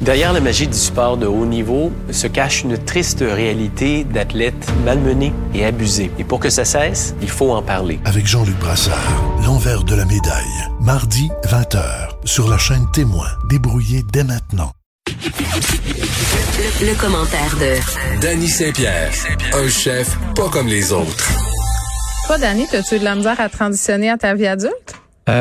Derrière la magie du sport de haut niveau se cache une triste réalité d'athlètes malmenés et abusés. Et pour que ça cesse, il faut en parler. Avec Jean-Luc Brassard, l'envers de la médaille. Mardi, 20h, sur la chaîne Témoin. Débrouillé dès maintenant. Le commentaire de Dany Saint-Pierre, un chef pas comme les autres. Toi, Dany, t'as-tu eu de la misère à transitionner à ta vie adulte?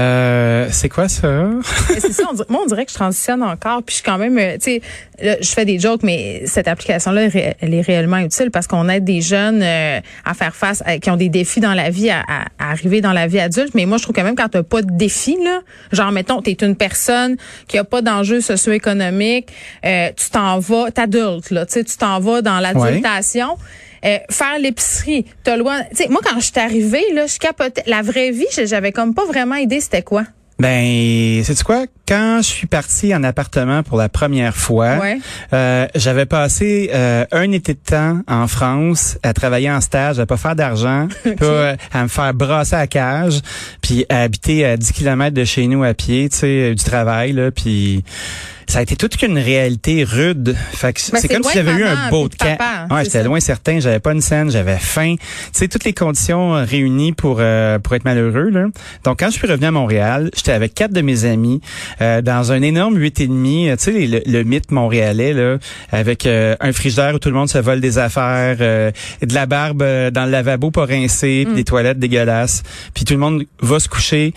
C'est quoi ça? C'est ça, on dirait que je transitionne encore, puis je suis quand même, tu sais, je fais des jokes, mais cette application-là, elle est réellement utile parce qu'on aide des jeunes à faire face, qui ont des défis dans la vie, à arriver dans la vie adulte. Mais moi, je trouve quand même quand t'as pas de défi, là, genre, mettons, t'es une personne qui a pas d'enjeux socio-économiques, tu t'en vas, t'adultes, là, tu sais, tu t'en vas dans l'adultation. Faire l'épicerie, t'as loin. Tu sais, moi quand je suis arrivée là, je capotais. La vraie vie, j'avais comme pas vraiment idée c'était quoi. Ben, sais-tu quoi? Quand je suis partie en appartement pour la première fois, j'avais passé un été de temps en France à travailler en stage, à pas faire d'argent, à me faire brasser à la cage, puis à habiter à 10 kilomètres de chez nous à pied, tu sais, du travail là, puis ça a été toute une réalité rude. Fait que c'est comme si j'avais eu un bootcamp. Ouais, j'étais loin certain, j'avais pas une scène, j'avais faim. Tu sais, toutes les conditions réunies pour être malheureux là. Donc quand je suis revenu à Montréal, j'étais avec 4 de mes amis dans un énorme 8,5, tu sais le mythe montréalais là, avec un frigidaire où tout le monde se vole des affaires, de la barbe dans le lavabo pas rincé, puis des toilettes dégueulasses. Puis tout le monde va se coucher,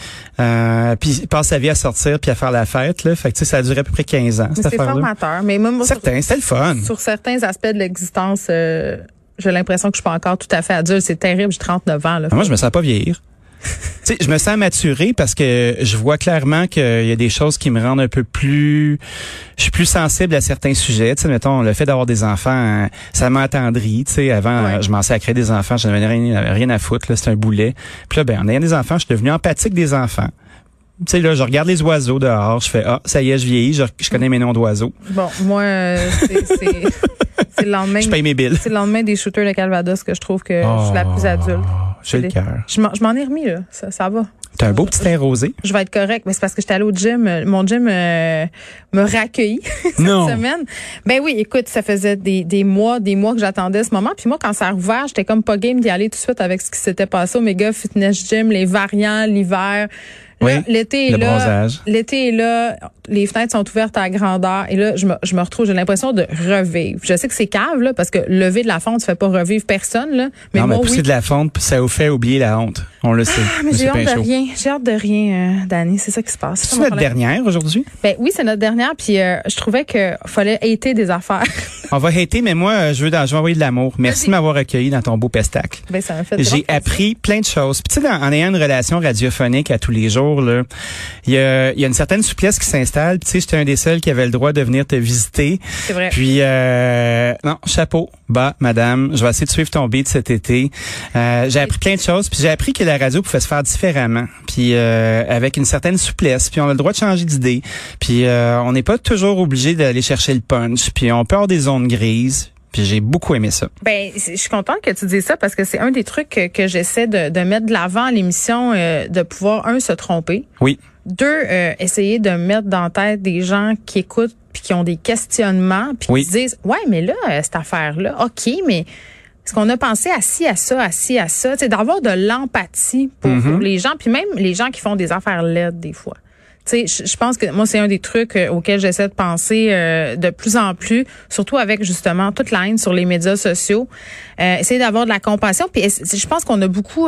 puis passe sa vie à sortir puis à faire la fête là. Fait que tu sais ça a duré à peu près 15 ans, cette affaire-là. C'est formateur. Mais moi, c'était le fun. Sur certains aspects de l'existence, j'ai l'impression que je suis pas encore tout à fait adulte. C'est terrible, j'ai 39 ans. Là. Moi, je me sens pas vieillir. Tu sais, je me sens maturé parce que je vois clairement qu'il y a des choses qui me rendent un peu plus... Je suis plus sensible à certains sujets. Tu sais, mettons, le fait d'avoir des enfants, ça m'a attendri. Tu sais, avant, je m'en sais à créer des enfants, je n'avais rien à foutre. Là, c'était un boulet. Puis là, en ayant des enfants, je suis devenu empathique des enfants. Tu sais, là, je regarde les oiseaux dehors, je fais, ça y est, je vieillis, je connais mes noms d'oiseaux. Bon, moi, c'est le lendemain. Je paye mes billes. C'est le lendemain des shooters de Calvados que je trouve que je suis la plus adulte. J'ai le cœur. Je m'en ai remis, là. Ça va. T'as un beau petit teint rosé. Je vais être correct, mais c'est parce que j'étais allée au gym. Mon gym me raccueillit cette semaine. Ben oui, écoute, ça faisait des mois que j'attendais ce moment. Puis moi, quand ça a rouvert, j'étais comme pas game d'y aller tout de suite avec ce qui s'était passé au Mega Fitness Gym, les variants, l'hiver. Là, l'été est là. Bronzage. L'été est là. Les fenêtres sont ouvertes à grandeur. Et là, je me retrouve, j'ai l'impression de revivre. Je sais que c'est cave, là, parce que lever de la fonte, ça fait pas revivre personne, là. Mais non, moi, mais pousser de la fonte, ça vous fait oublier la honte. On le sait. Mais j'ai hâte de rien. J'ai hâte de rien, Dany. C'est ça qui se passe. C'est notre dernière aujourd'hui? Ben oui, c'est notre dernière. Puis je trouvais que fallait hater des affaires. On va hater, mais moi, je veux envoyer de l'amour. Merci de m'avoir accueilli dans ton beau pestacle. Ben, ça m'a fait J'ai appris plein de choses. Puis tu sais, en ayant une relation radiophonique à tous les jours, là, il y a une certaine souplesse qui s'installe. Puis tu sais, j'étais un des seuls qui avait le droit de venir te visiter. C'est vrai. Puis non, chapeau, bas, madame. Je vais essayer de suivre ton beat cet été. J'ai appris plein de choses. Puis j'ai appris que la radio pouvait se faire différemment. Puis avec une certaine souplesse. Puis on a le droit de changer d'idée. Puis on n'est pas toujours obligé d'aller chercher le punch. Puis on peut avoir des zones grises. Puis j'ai beaucoup aimé ça. Ben, je suis contente que tu dises ça parce que c'est un des trucs que j'essaie de mettre de l'avant à l'émission, de pouvoir, se tromper. Oui. 2, essayer de mettre dans la tête des gens qui écoutent puis qui ont des questionnements puis qui se disent, ouais, mais là, cette affaire-là, OK, mais est-ce qu'on a pensé assis à ça? C'est d'avoir de l'empathie pour les gens, puis même les gens qui font des affaires laides des fois. Tu sais, je pense que moi, c'est un des trucs auxquels j'essaie de penser de plus en plus, surtout avec justement toute la haine sur les médias sociaux. Essayer d'avoir de la compassion. Puis je pense qu'on a beaucoup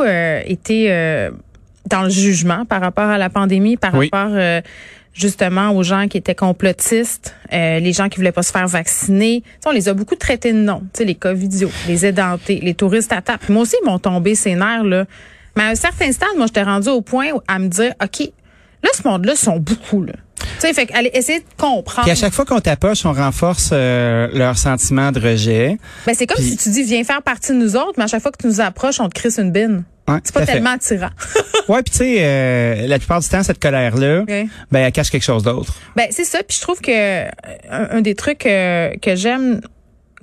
été dans le jugement par rapport à la pandémie, par rapport justement aux gens qui étaient complotistes, les gens qui voulaient pas se faire vacciner. T'sais, on les a beaucoup traités de noms. Tu sais, les covidios, les édentés, les touristes à table. Puis moi aussi, ils m'ont tombé ses nerfs, là. Mais à un certain stade, moi, j'étais rendue au point à me dire, OK, là, ce monde-là, sont beaucoup, là. Tu sais, fait qu'aller essayer de comprendre. Puis à chaque fois qu'on t'approche, on renforce leur sentiment de rejet. Ben, c'est comme si tu dis, viens faire partie de nous autres, mais à chaque fois que tu nous approches, on te crisse une bine. Ouais, c'est pas tellement attirant. Ouais, puis tu sais, la plupart du temps, cette colère-là, ben, elle cache quelque chose d'autre. Ben, c'est ça. Puis je trouve que un des trucs que j'aime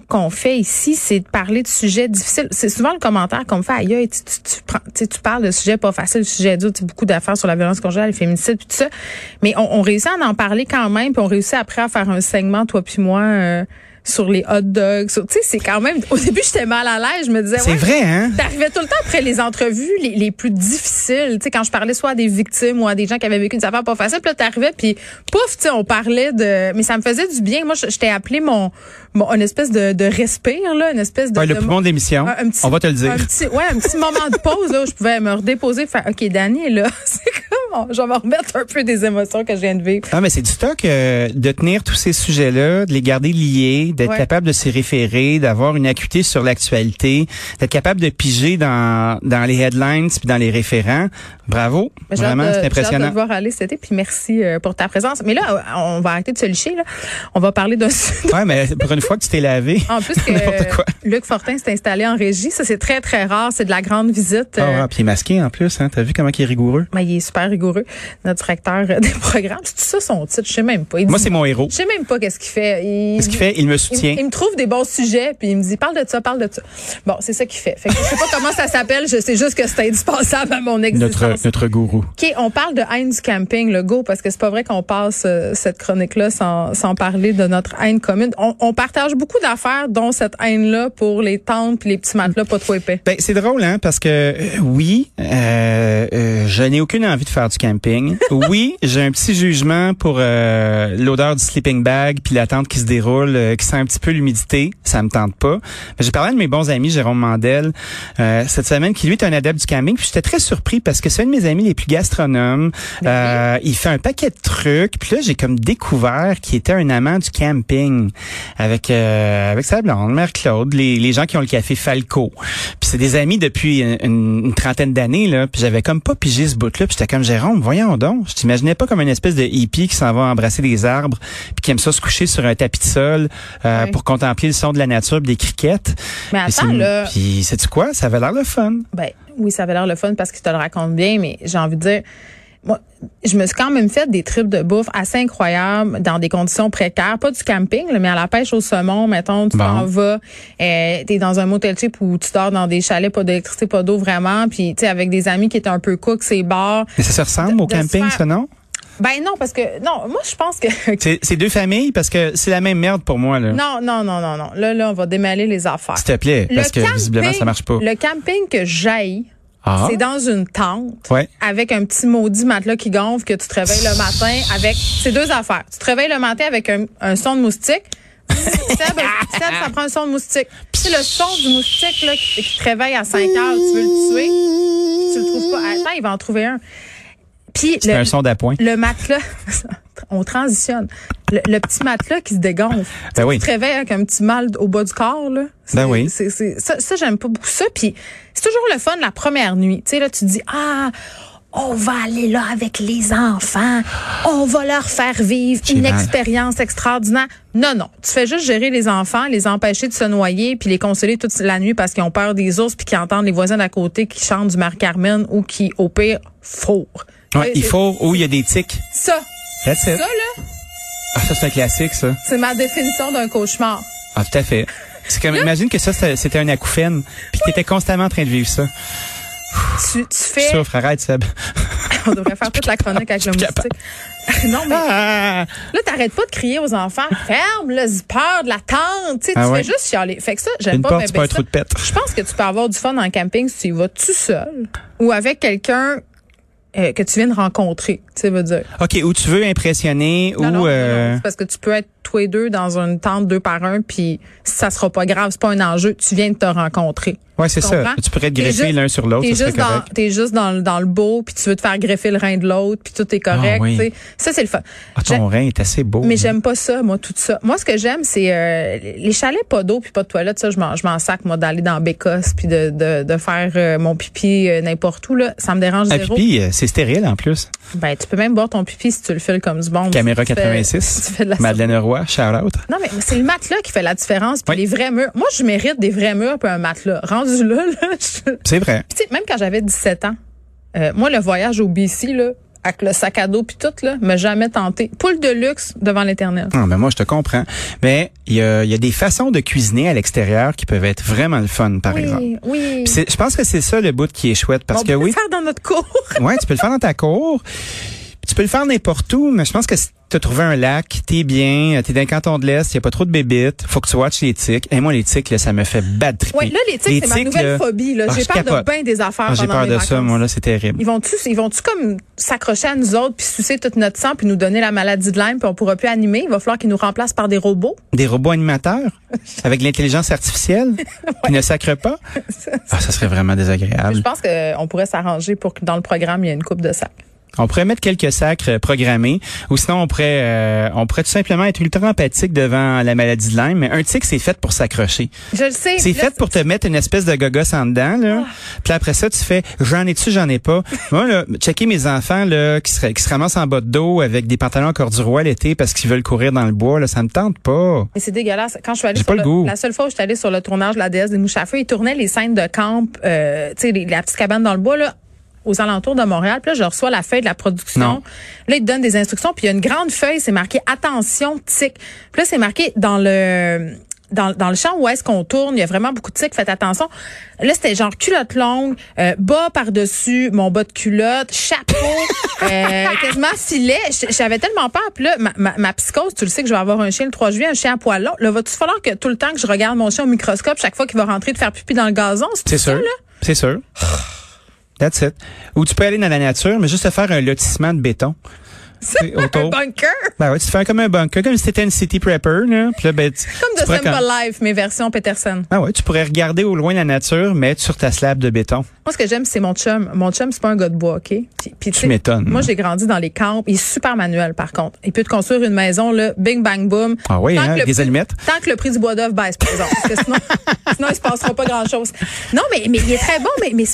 qu'on fait ici, c'est de parler de sujets difficiles. C'est souvent le commentaire qu'on me fait, aïe, tu parles de sujets pas faciles, de sujets durs, beaucoup d'affaires sur la violence conjugale, le féminicide, puis tout ça. Mais on réussit à en parler quand même, puis on réussit après à faire un segment, toi puis moi, sur les hot dogs. Tu sais, c'est quand même... Au début, j'étais mal à l'aise. Je me disais... C'est vrai, hein? T'arrivais tout le temps après les entrevues les plus difficiles. Tu sais, quand je parlais soit à des victimes ou à des gens qui avaient vécu une affaire pas facile, puis là, t'arrivais, puis pouf, tu sais, on parlait de... Mais ça me faisait du bien. Moi, je t'ai appelé une espèce de respire, là, une espèce de... Ouais, le poumon de l'émission. On va te le dire. Un petit moment de pause, là, où je pouvais me redéposer, faire, OK, Dani, là, c'est comme... Je vais me remettre un peu des émotions que je viens de vivre. Ah, mais c'est du stock de tenir tous ces sujets-là, de les garder liés, d'être capable de s'y référer, d'avoir une acuité sur l'actualité, d'être capable de piger dans les headlines puis dans les référents. Bravo. Vraiment, c'est impressionnant. J'ai hâte de te voir aller cet été, puis merci pour ta présence. Mais là, on va arrêter de se licher, là. On va parler d'un... Ouais, mais pour une fois que tu t'es lavé. En plus que Luc Fortin s'est installé en régie. Ça, c'est très, très rare. C'est de la grande visite. Ah, puis il est masqué en plus, hein. T'as vu comment il est rigoureux? Ben, il est super rigoureux. Notre directeur des programmes. C'est ça son titre? Je sais même pas. Moi, c'est mon héros. Je sais même pas qu'est-ce qu'il fait. Qu'est-ce qu'il fait? Il me soutient. Il me trouve des bons sujets, puis il me dit, parle de ça. Bon, c'est ça qu'il fait. Fait que je sais pas comment ça s'appelle. Je sais juste que c'est indispensable à mon existence. Notre gourou. OK, on parle de haine du camping, le go, parce que c'est pas vrai qu'on passe cette chronique-là sans parler de notre haine commune. On partage beaucoup d'affaires, dont cette haine-là pour les tentes puis les petits matelas pas trop épais. Ben, c'est drôle, hein, parce que oui, je n'ai aucune envie de faire du camping. Oui, j'ai un petit jugement pour l'odeur du sleeping bag puis la tente qui se déroule, qui sent un petit peu l'humidité. Ça me tente pas. Mais j'ai parlé de mes bons amis, Jérôme Mandel, cette semaine, qui lui est un adepte du camping. Puis j'étais très surpris parce que c'est un de mes amis les plus gastronomes. Il fait un paquet de trucs. Puis là, j'ai comme découvert qu'il était un amant du camping avec sa blonde, Mère Claude, les gens qui ont le café Falco. Puis c'est des amis depuis une trentaine d'années, là. Puis j'avais comme pas pigé ce bout-là. Puis j'étais comme, Jérôme, voyons donc. Je t'imaginais pas comme une espèce de hippie qui s'en va embrasser des arbres puis qui aime ça se coucher sur un tapis de sol pour contempler le son de la nature pis des criquettes. Mais attends, là... Puis sais-tu quoi? Ça avait l'air le fun. Ben oui, ça avait l'air le fun parce qu'il te le raconte bien, mais j'ai envie de dire... Moi, je me suis quand même fait des trips de bouffe assez incroyables dans des conditions précaires, pas du camping, là, mais à la pêche au saumon, mettons, tu t'en vas, t'es dans un motel cheap où tu dors dans des chalets, pas d'électricité, pas d'eau vraiment, puis tu sais avec des amis qui étaient un peu cooks, c'est bars. Mais ça se ressemble au camping, ça, non? Ben non, parce que moi je pense que c'est deux familles parce que c'est la même merde pour moi là. Non. Là on va démêler les affaires. S'il te plaît, parce que visiblement ça marche pas. Le camping que j'haïs, c'est dans une tente avec un petit maudit matelas qui gonfle que tu te réveilles le matin avec... C'est deux affaires. Tu te réveilles le matin avec un son de moustique. Seb, ça prend un son de moustique. Puis c'est le son du moustique là, qui te réveille à 5 heures. Tu veux le tuer. Puis tu le trouves pas. Attends, il va en trouver un. Puis c'est un son d'appoint. Le matelas... On transitionne. Le petit matelas qui se dégonfle. Ben oui. Tu te réveilles avec un petit mal au bas du corps, là. Ben oui. Ça, j'aime pas beaucoup ça. Puis c'est toujours le fun la première nuit. Tu sais, là, tu te dis, on va aller là avec les enfants. On va leur faire vivre une expérience extraordinaire. Non. Tu fais juste gérer les enfants, les empêcher de se noyer, puis les consoler toute la nuit parce qu'ils ont peur des ours, puis qu'ils entendent les voisins d'à côté qui chantent du Marie-Carmen ou qui, au pire, fourrent. Ouais, il faut où il y a des tics. Ça. That's it. Ça, là. Ça, c'est un classique, ça. C'est ma définition d'un cauchemar. Ah, tout à fait. C'est comme, imagine que ça, c'était un acouphène, puis t'étais constamment en train de vivre ça. Tu fais... Souffre, arrête, Seb. On devrait faire toute la chronique avec le moustique. Non, mais là, t'arrêtes pas de crier aux enfants. Ferme le zipper de la tente. Tu fais juste chialer. Fait que ça, j'aime pas. C'est pas un trou de pète. Je pense que tu peux avoir du fun en camping si tu y vas tout seul ou avec quelqu'un que tu viens de rencontrer, tu sais, veut dire. OK, où tu veux impressionner, non, c'est parce que tu peux être tous les deux dans une tente 2 par 1, puis ça sera pas grave, c'est pas un enjeu, tu viens de te rencontrer. Ouais, c'est ça. Tu pourrais te greffer l'un sur l'autre, ça serait correct. T'es juste dans le beau, puis tu veux te faire greffer le rein de l'autre, puis tout est correct, tu sais. Ça, c'est le fun. Ton rein est assez beau. Mais j'aime pas ça, moi, tout ça. Moi, ce que j'aime, c'est les chalets pas d'eau puis pas de toilette, ça, je m'en sac, moi, d'aller dans Bécosse puis de faire mon pipi n'importe où, là. Ça me dérange zéro. Un pipi, c'est stérile, en plus. Ben, tu peux même boire ton pipi si tu le files comme du bon. Caméra 86. Madeleine Roy, shout out. Non, mais c'est le matelas qui fait la différence puis les vrais murs. Moi, je mérite des vrais murs puis un matelas. Rendu là, c'est vrai. Puis, même quand j'avais 17 ans, moi, le voyage au BC, là, avec le sac à dos puis tout, là, m'a jamais tenté. Poule de luxe devant l'Éternel. Ah, ben moi, je te comprends. Mais il y a des façons de cuisiner à l'extérieur qui peuvent être vraiment le fun, par exemple. Oui. Je pense que c'est ça le bout qui est chouette. Parce que on peut le faire dans notre cour. Oui, tu peux le faire dans ta cour. Tu peux le faire n'importe où, mais je pense que si tu as trouvé un lac, t'es bien, t'es dans le canton de l'Est, il n'y a pas trop de bébites, faut que tu watches les tiques. Et moi, les tiques, là, ça me fait bad triper. Oui, là, les tiques, c'est ma nouvelle phobie. Là. J'ai peur de bien des affaires pendant mes vacances. J'ai peur de ça, moi, là, c'est terrible. Ils vont-tu comme s'accrocher à nous autres, puis sucer tout notre sang, puis nous donner la maladie de Lyme, puis on pourra plus animer? Il va falloir qu'ils nous remplacent par des robots. Des robots animateurs? Avec l'intelligence artificielle? Qui ne sacrent pas? Ça serait vraiment désagréable. Je pense qu'on pourrait s'arranger pour que dans le programme, il y ait une coupe de sacs. On pourrait mettre quelques sacres programmés, ou sinon on pourrait tout simplement être ultra empathique devant la maladie de Lyme. Mais un tic, c'est fait pour s'accrocher. Je le sais. C'est fait pour te mettre une espèce de gogosse en dedans, là. Puis après ça, tu fais, j'en ai-tu, j'en ai pas. Moi, là, checker mes enfants, là, qui se ramassent en bas de dos avec des pantalons en corduroy l'été parce qu'ils veulent courir dans le bois, là, ça me tente pas. Mais c'est dégueulasse. Quand je suis allée la seule fois où je suis allée sur le tournage de la déesse des mouches à feu, ils tournaient les scènes de camp, tu sais, la petite cabane dans le bois, là, aux alentours de Montréal. Puis là, je reçois la feuille de la production. Non. Là, ils te donnent des instructions. Puis il y a une grande feuille, c'est marqué « Attention, tic ». Puis là, c'est marqué dans le champ où est-ce qu'on tourne, il y a vraiment beaucoup de tics, faites attention. Là, c'était genre culotte longue, bas par-dessus, mon bas de culotte, chapeau, quasiment filet. J'avais tellement peur. Puis là, ma psychose, tu le sais que je vais avoir un chien le 3 juillet, un chien à poil long. Là, va-tu falloir que tout le temps que je regarde mon chien au microscope, chaque fois qu'il va rentrer de faire pipi dans le gazon? C'est sûr, c'est sûr. That's it. Ou tu peux aller dans la nature, mais juste te faire un lotissement de béton. C'est un bunker? Ben ouais, tu fais comme un bunker, comme si t'étais une city prepper, là. Puis là, ben, comme The Simple Life, mais version Peterson. Ah ouais, tu pourrais regarder au loin la nature, mettre sur ta slab de béton. Moi, ce que j'aime, c'est mon chum. Mon chum, c'est pas un gars de bois, OK? Puis tu m'étonnes. Moi, j'ai grandi dans les camps. Il est super manuel, par contre. Il peut te construire une maison, là, bing, bang, boom. Ah oui, hein, des allumettes. Tant que le prix du bois d'œuvre baisse, par exemple. Parce que sinon, il se passera pas grand-chose. Non, mais il est très bon, mais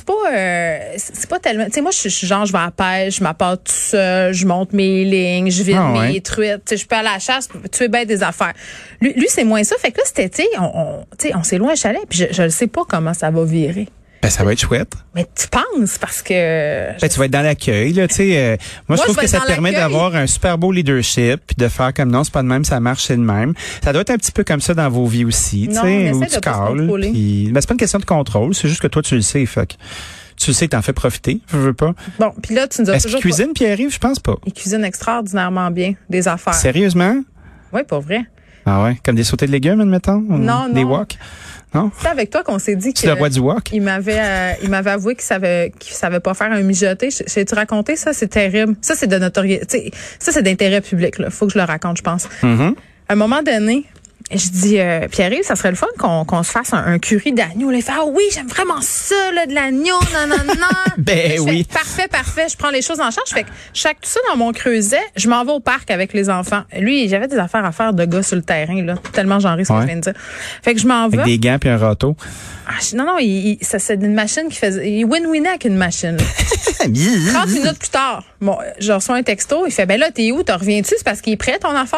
c'est pas tellement... Tu sais, moi, je suis genre, je vais à la pêche, je m'apporte tout seul, je monte mes lignes, je vide mes truites. Tu sais, je peux aller à la chasse, tu es bête des affaires. Lui, c'est moins ça. Fait que là, c'était, tu sais, on s'est loin un chalet, puis je ne sais pas comment ça va virer. Ben, ça va être chouette. Mais tu penses, parce que... Ben, tu vas être dans l'accueil, là, tu sais. Moi, je trouve que ça te permet d'avoir un super beau leadership, puis de faire comme non, c'est pas de même, ça marche, c'est de même. Ça doit être un petit peu comme ça dans vos vies aussi, tu sais, où tu cales. Ben, c'est pas une question de contrôle, c'est juste que toi, tu le sais, fait que tu le sais, t'en fais profiter, je veux pas. Bon, puis là, tu nous as Est-ce qu'il cuisine, Pierre-Yves? Je pense pas. Il cuisine extraordinairement bien, des affaires. Sérieusement? Oui, pas vrai. Ah ouais? Comme des sautés de légumes, admettons? Non, des wok? Non? C'est avec toi qu'on s'est dit que... C'est le roi du wok? Il m'avait avoué qu'il savait pas faire un mijoté. J'ai-tu raconté ça? C'est terrible. Ça, c'est de notoriété. Ça, c'est d'intérêt public, là. Faut que je le raconte, je pense. Mm-hmm. À un moment donné, je dis, Pierre-Yves, ça serait le fun qu'on se fasse un curry d'agneau. Là, il fait, ah oui, j'aime vraiment ça, là, de l'agneau, non. Ben oui. Parfait. Je prends les choses en charge. Fait que tout ça dans mon creuset, je m'en vais au parc avec les enfants. Lui, j'avais des affaires à faire de gars sur le terrain, là. Tellement genré ce que je viens de dire. Fait que je m'en vais. Avec des gants puis un râteau. Non, ça, c'est une machine qui faisait, il win-winait avec une machine. 30 minutes plus tard, bon, je reçois un texto, il fait, ben là, t'es où? T'en reviens-tu? C'est parce qu'il est prêt, ton affaire?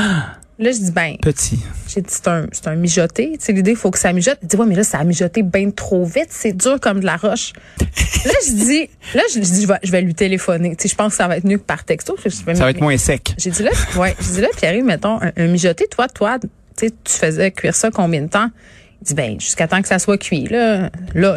Là, je dis, petit. J'ai dit, c'est un mijoté. Tu sais, l'idée, il faut que ça mijote. Il dit, ouais, mais là, ça a mijoté bien trop vite. C'est dur comme de la roche. Là, je dis, je vais lui téléphoner. Tu sais, je pense que ça va être mieux que par texto. Ça va être moins sec. J'ai dit là, Pierre-Yves, mettons, un mijoté, toi, tu sais, tu faisais cuire ça combien de temps? Il dit, ben, jusqu'à temps que ça soit cuit, là.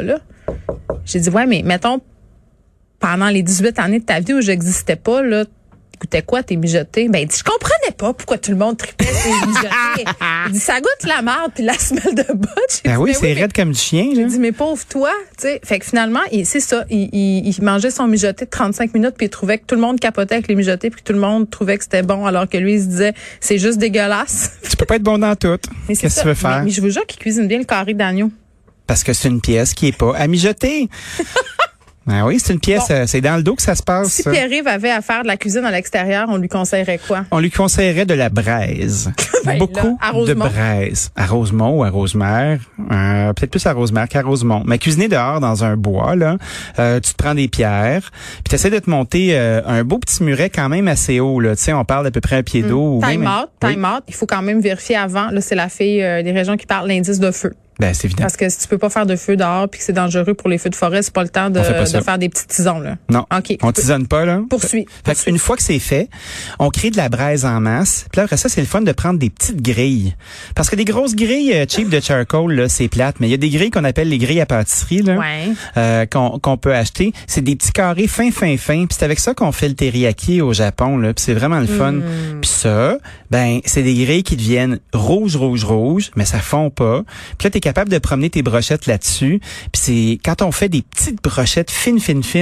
J'ai dit, ouais, mais mettons, pendant les 18 années de ta vie où j'existais pas, là, goûtais quoi tes mijotés? Ben, il dit, je comprenais pas pourquoi tout le monde tripait ses mijotés. Il dit, ça goûte la marde puis la semelle de botte. Ben oui, c'est raide comme du chien, là. J'ai dit, mais pauvre toi, tu sais. Fait que finalement, c'est ça. Il mangeait son mijoté de 35 minutes puis il trouvait que tout le monde capotait avec les mijotés puis que tout le monde trouvait que c'était bon alors que lui, il se disait, c'est juste dégueulasse. Tu peux pas être bon dans tout. Qu'est-ce que tu veux faire? Mais je vous jure qu'il cuisine bien le carré d'agneau. Parce que c'est une pièce qui est pas à mijoter. Ah oui, c'est une pièce, c'est dans le dos que ça se passe. Si Pierre-Yves avait à faire de la cuisine à l'extérieur, on lui conseillerait quoi? On lui conseillerait de la braise. Ben Beaucoup là, de braise. À Rosemont ou à Rosemère. Peut-être plus à Rosemère qu'à Rosemont. Mais cuisiner dehors dans un bois, là, tu te prends des pierres, puis tu essaies de te monter un beau petit muret quand même assez haut. Là. Tu sais, on parle d'à peu près un pied d'eau. Time out. Il faut quand même vérifier avant. Là, c'est la fille des régions qui parle l'indice de feu. Ben, c'est évident. Parce que si tu peux pas faire de feu dehors puis que c'est dangereux pour les feux de forêt, c'est pas le temps de faire des petits tisons, là. Non. OK. On tisonne pas, là. Poursuis. Une fois que c'est fait, on crée de la braise en masse. Puis là, après ça, c'est le fun de prendre des petites grilles. Parce que des grosses grilles cheap de charcoal, là, c'est plate. Mais il y a des grilles qu'on appelle les grilles à pâtisserie, là. Ouais. Qu'on peut acheter. C'est des petits carrés fins. Puis c'est avec ça qu'on fait le teriyaki au Japon, là. Puis c'est vraiment le fun. Puis ça, ben, c'est des grilles qui deviennent rouges, mais ça fond pas. Puis là, t'es capable de promener tes brochettes là-dessus. Puis c'est quand on fait des petites brochettes fines,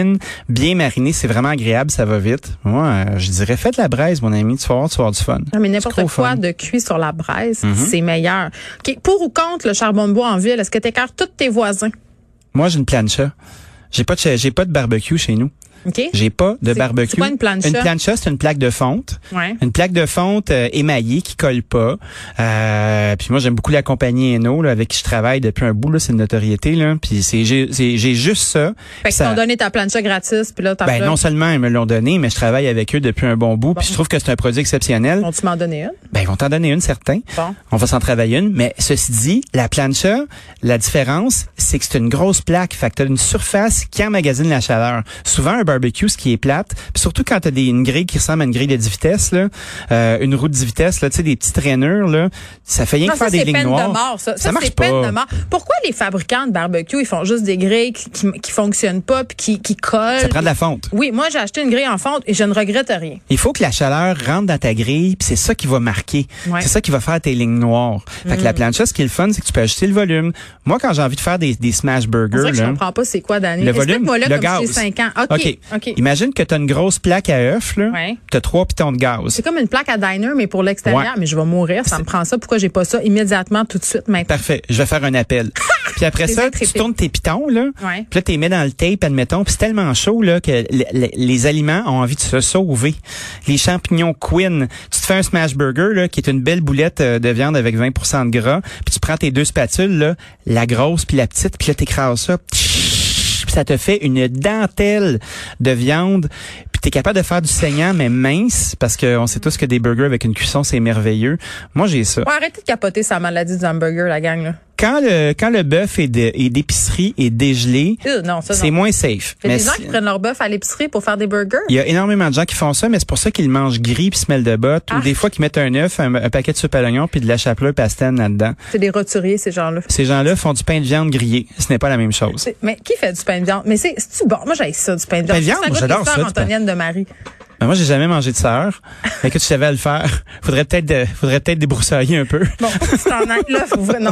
bien marinées, c'est vraiment agréable, ça va vite. Moi, je dirais, faites la braise, mon ami, tu vas avoir du fun. Non, mais n'importe quoi de cuit sur la braise, c'est meilleur. OK, pour ou contre le charbon de bois en ville, est-ce que t'écartes tous tes voisins? Moi, j'ai une plancha. J'ai pas de barbecue chez nous. Okay. J'ai pas de barbecue. C'est quoi une plancha? Une plancha, c'est une plaque de fonte. Ouais. Une plaque de fonte émaillée qui colle pas. Puis moi, j'aime beaucoup la compagnie Eno, là, avec qui je travaille depuis un bout, là, c'est une notoriété, là. Puis j'ai juste ça. Fait qu'ils t'ont donné ta plancha gratis, puis là, ben, non seulement ils me l'ont donné, mais je travaille avec eux depuis un bon bout, puis je trouve que c'est un produit exceptionnel. Vont-tu m'en donner une? Ben, ils vont t'en donner une, certain. Bon. On va s'en travailler une. Mais ceci dit, la plancha, la différence, c'est que c'est une grosse plaque. Fait que t'as une surface qui emmagasine la chaleur. Souvent, un barbecue, ce qui est plate, puis surtout quand t'as une grille qui ressemble à une grille de 10 vitesses, là, une roue de 10 vitesses, là, tu sais, des petites rainures, là, ça fait rien que faire des lignes noires. De mort, ça marche c'est pas. Peine de mort. Pourquoi les fabricants de barbecue, ils font juste des grilles qui fonctionnent pas puis qui collent? Ça prend de la fonte. Oui, moi, j'ai acheté une grille en fonte et je ne regrette rien. Il faut que la chaleur rentre dans ta grille, puis c'est ça qui va marquer. Ouais. C'est ça qui va faire tes lignes noires. Fait que la plancha, ce qui est le fun, c'est que tu peux ajuster le volume. Moi, quand j'ai envie de faire des smash burgers, c'est vrai que je comprends pas c'est quoi, Dani. Le volume, explique-moi là le comme gaz. j'ai 5 ans. OK. Imagine que tu as une grosse plaque à œufs, là. Ouais. Tu as 3 pitons de gaz. C'est comme une plaque à diner, mais pour l'extérieur. Ouais. Mais je vais mourir, ça me prend ça. Pourquoi j'ai pas ça immédiatement, tout de suite, maintenant? Parfait. Je vais faire un appel. Puis après ça, tu tournes tes pitons, là. Ouais. Puis là, tu les mets dans le tape, admettons. Puis c'est tellement chaud, là, que les aliments ont envie de se sauver. Les champignons Queen. Tu te fais un smash burger, là, qui est une belle boulette de viande avec 20% de gras. Puis tu prends tes 2 spatules, là, la grosse puis la petite. Puis là, t'écrases ça. Puis ça te fait une dentelle de viande. Puis t'es capable de faire du saignant, mais mince, parce qu'on sait tous que des burgers avec une cuisson, c'est merveilleux. Moi, j'ai ça. Ouais, arrêtez de capoter sa maladie du hamburger, la gang, là. Quand le bœuf est d'épicerie et dégelé, non, c'est moins safe. Il y a des gens qui prennent leur bœuf à l'épicerie pour faire des burgers. Il y a énormément de gens qui font ça, mais c'est pour ça qu'ils le mangent gris puis se mêlent de bottes. Ou des fois qu'ils mettent un œuf, un paquet de soupe à l'oignon puis de la chapelure pastène là-dedans. C'est des roturiers, ces gens-là. Ces gens-là font du pain de viande grillé. Ce n'est pas la même chose. Mais qui fait du pain de viande? Mais c'est-tu bon? Moi, j'aime ça, du pain de viande. Pain de viande, j'adore ça. Antonienne de Marie. Ben moi, j'ai jamais mangé de sœur. Mais que tu savais à le faire. Faudrait peut-être débroussailler un peu. Bon, faut que tu t'en ailles, là.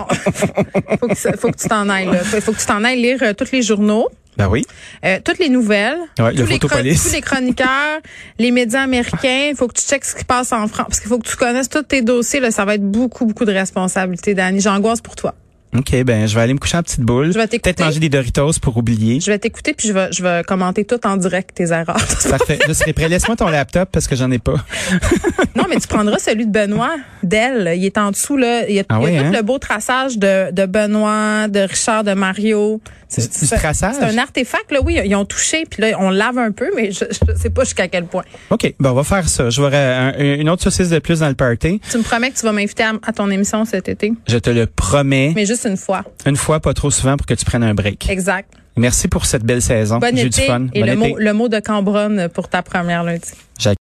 Faut que tu t'en ailles, là. Faut que tu t'en ailles lire tous les journaux. Ben oui. Toutes les nouvelles. Ouais, le Photopolis. Tous les chroniqueurs, les médias américains. Il faut que tu checkes ce qui passe en France. Parce qu'il faut que tu connaisses tous tes dossiers, là. Ça va être beaucoup de responsabilités, Dani. J'angoisse pour toi. OK, ben je vais aller me coucher en petite boule. Je vais t'écouter. Peut-être manger des Doritos pour oublier. Je vais t'écouter puis je vais commenter tout en direct tes erreurs. Parfait. Je serai prêt. Laisse-moi ton laptop parce que j'en ai pas. Non, mais tu prendras celui de Benoît, d'elle. Il est en dessous, là. Il y a tout le beau traçage de Benoît, de Richard, de Mario. C'est du traçage? C'est un artefact, là. Oui, ils ont touché puis là, on lave un peu, mais je sais pas jusqu'à quel point. OK. Ben, on va faire ça. Je vais une autre saucisse de plus dans le party. Tu me promets que tu vas m'inviter à ton émission cet été? Je te le promets. Mais juste une fois. Une fois, pas trop souvent pour que tu prennes un break. Exact. Merci pour cette belle saison. Bon J'ai eu été du fun. et le mot de Cambronne pour ta première lundi.